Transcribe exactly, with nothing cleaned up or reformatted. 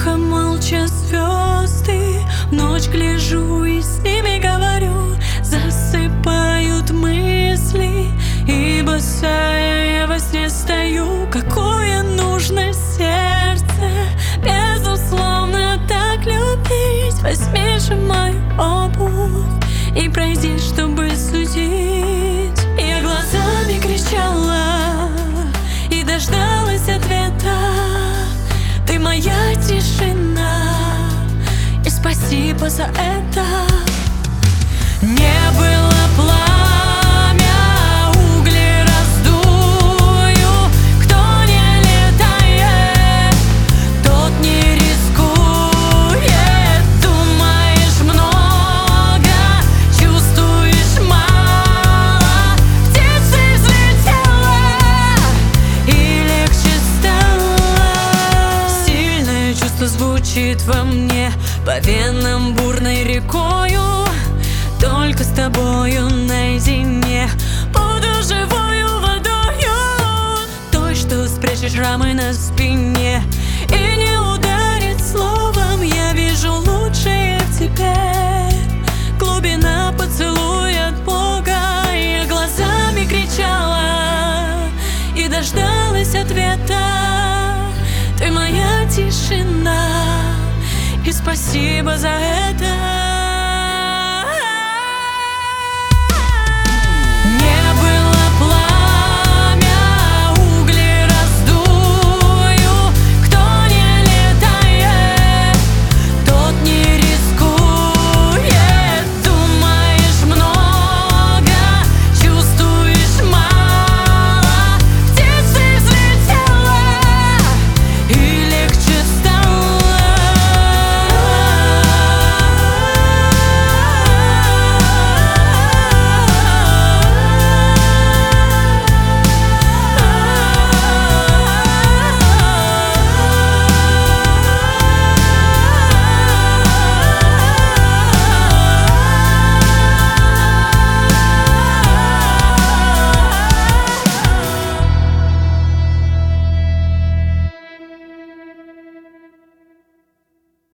тихо, молча звезды. В ночь гляжу и с ними говорю, засыпают мысли. И босая я во сне стою, какое нужно сердце безусловно так любить. Возьми же мою обувь и пройди, чтобы судить. Я глазами кричала и дождалась ответа. Ты моя тишина, и спасибо за это. Не было пламя, угли раздую. Кто не летает, тот не рискует. Думаешь много, чувствуешь мало. Птица взлетела и легче стало. Сильное чувство звучит во мне по венам бурной рекою. Только с тобою наедине буду живою водою, той, что спрячет шрамы на спине и не ударит словом. Я вижу лучшее в тебе, глубина поцелуя от Бога. Я глазами кричала и дождалась ответа. Ты моя тишина, и спасибо за это.